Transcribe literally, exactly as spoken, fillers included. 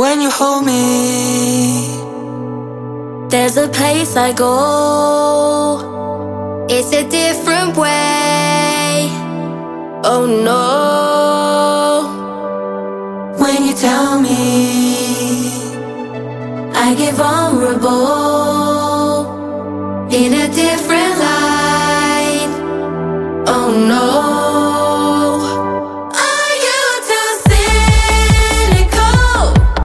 When you hold me, there's a place I go. It's a different way. Oh no. When you tell me, I get vulnerable in a different light. Oh no.